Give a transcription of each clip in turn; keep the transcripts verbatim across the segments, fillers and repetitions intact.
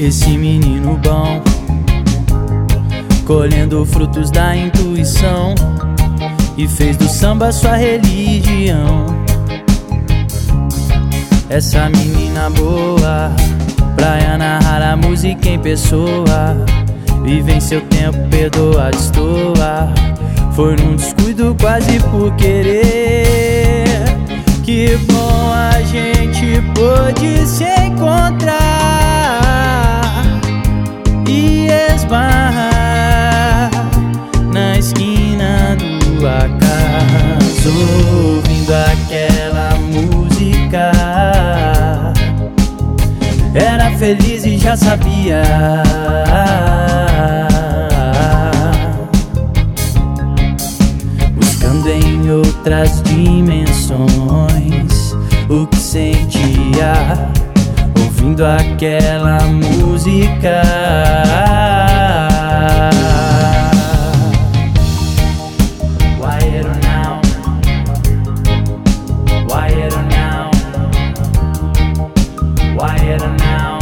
Esse menino bom, colhendo frutos da intuição, e fez do samba sua religião. Essa menina boa, pra narrar a música em pessoa, vive em seu tempo, perdoa, destoa. Foi num descuido quase por querer. Que bom a gente pôde se encontrar e esbarrar na esquina do acaso, ouvindo aquela música. Era feliz e já sabia. Buscando em outras dimensões o que sentia, ouvindo aquela música. Why now? Why now? Why now?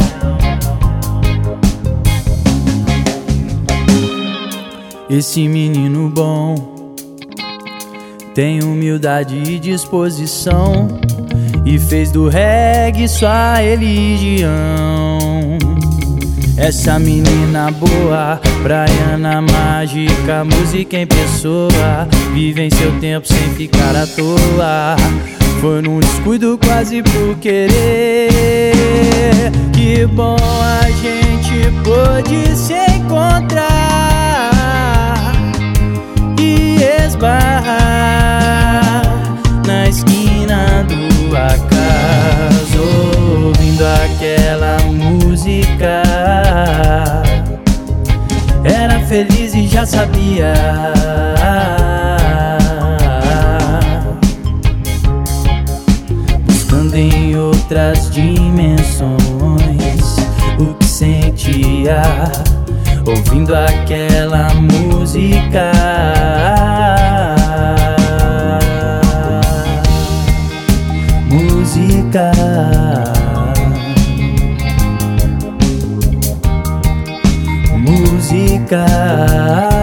Esse menino bom tem humildade e disposição, e fez do reggae sua religião. Essa menina boa, praiana mágica, música em pessoa, vive em seu tempo sem ficar à toa. Foi num descuido quase por querer. Que bom a gente pôde se encontrar e esbarrar na esquina do acaso, ouvindo aquela música. Era feliz e já sabia. Buscando em outras dimensões o que sentia, ouvindo aquela música. Música, música.